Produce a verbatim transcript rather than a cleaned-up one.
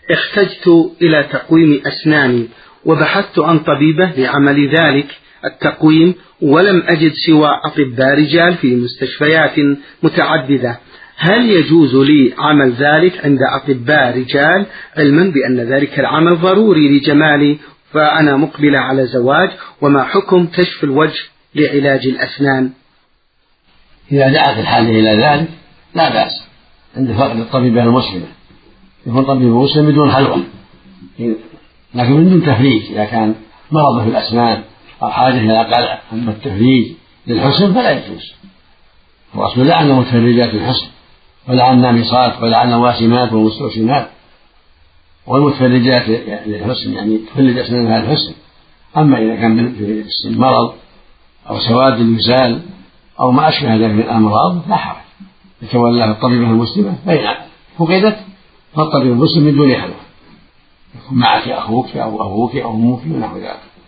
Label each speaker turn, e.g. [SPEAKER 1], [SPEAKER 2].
[SPEAKER 1] احتجت إلى تقويم أسناني وبحثت عن طبيبة لعمل ذلك التقويم ولم أجد سوى أطباء رجال في مستشفيات متعددة، هل يجوز لي عمل ذلك عند أطباء رجال علما بأن ذلك العمل ضروري لجمالي فأنا مقبلة على زواج؟ وما حكم كشف الوجه لعلاج الأسنان؟
[SPEAKER 2] إذا دعت الحاجة إلى ذلك لا بأس عند فقد الطبيبة المسلمة، يكون طبيب مسلم بدون حلوة لكن من دون تفريج. إذا كان مرض في الأسنان أو حاجة إلى قلع، أما التفريج للحسن فلا يجوز. الرسول لعن متفرجات الحسن ولعن النامصات ولعن الواشمات والمستوشمات، والمتفرجات للحسن يعني تفرج أسنانها الحسن. أما إذا كان في السن مرض أو سواد يزال أو ما أشبه ذلك من الأمراض لا حرج، يتولاه الطبيبة المسلمة فإن فقدت فالطبيب المسلم من دون حلوة، يكون معك أخوك أو أبوك أو أمك ونحو ذلك.